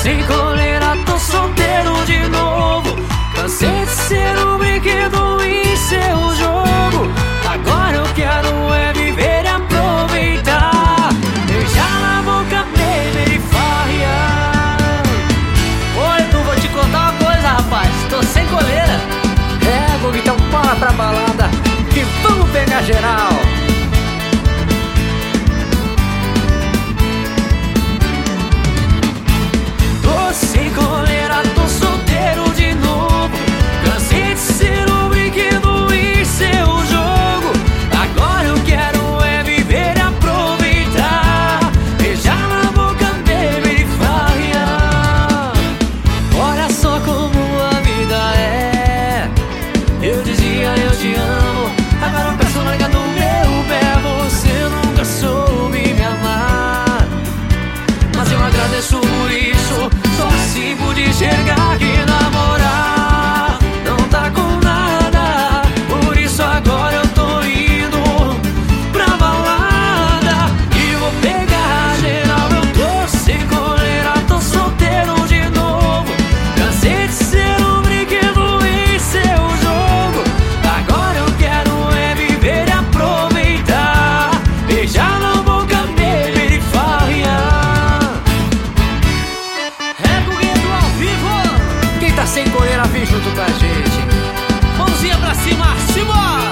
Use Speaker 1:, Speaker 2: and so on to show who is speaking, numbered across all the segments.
Speaker 1: sem coleira, tô solteiro de novo. Cansei de ser um brinquedo em seu jogo. Agora eu quero é viver e aproveitar. Beijar na boca, beber e farrear.
Speaker 2: Oi, tu, vou te contar uma coisa, rapaz. Tô sem coleira.
Speaker 1: É, Gugu, então bora pra balada e vamos pegar geral. Tô sem coleira, tô solteiro de novo. Cansei de ser um brinquedo em seu jogo. Agora eu quero é viver e aproveitar. Beijar na boca, beber e farrear. Olha só como a vida é. Eu dizia eu te amo, agora eu peço larga do meu pé. Você nunca soube me amar, mas eu agradeço por isso. Só assim pude enxergar que namorar não tá com nada. Por isso agora eu tô indo pra balada e vou pegar geral. Eu tô sem coleira, tô solteiro de novo. Cansei de ser um brinquedo em seu jogo. Agora eu quero é viver e aproveitar. Beijar na boca, beber e farrear.
Speaker 2: É Gugueto ao vivo.
Speaker 1: Quem tá sem coleira vem junto com a gente.
Speaker 2: Mãozinha pra cima, simbora.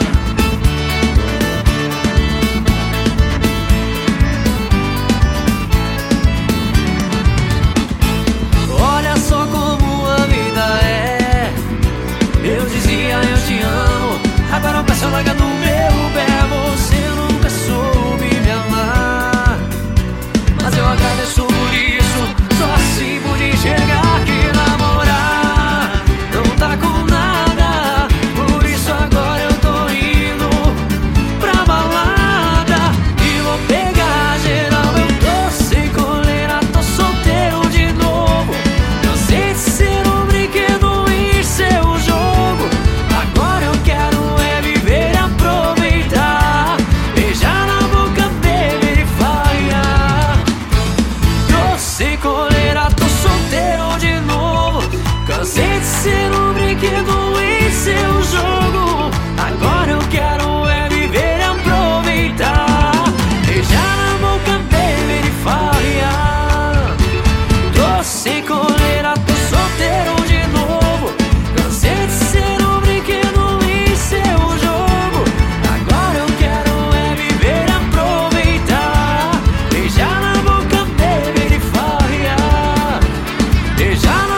Speaker 1: Olha só como a vida é. Eu dizia eu te amo, agora eu peço larga do meu pé. Você nunca soube me amar, mas eu agradeço por isso. Só assim pude enxergar que namorar não tá com nada. Por isso agora eu tô indo pra balada e vou pegar geral. Eu tô sem coleira, tô solteiro de novo. Cansei de ser um brinquedo em seu jogo. Agora eu quero é viver e aproveitar. Beijar na boca, beber e farrear. Tô sem coleira, tô solteiro de novo. Cansei de ser um brinquedo em seu jogo. Agora eu quero é viver e aproveitar. Beijar na boca, beber e farrear. Tô sem coleira, tô solteiro de novo. Cansei de ser um brinquedo em seu jogo. Agora eu quero é viver e aproveitar. Beijar na boca, beber e farrear. Beijar na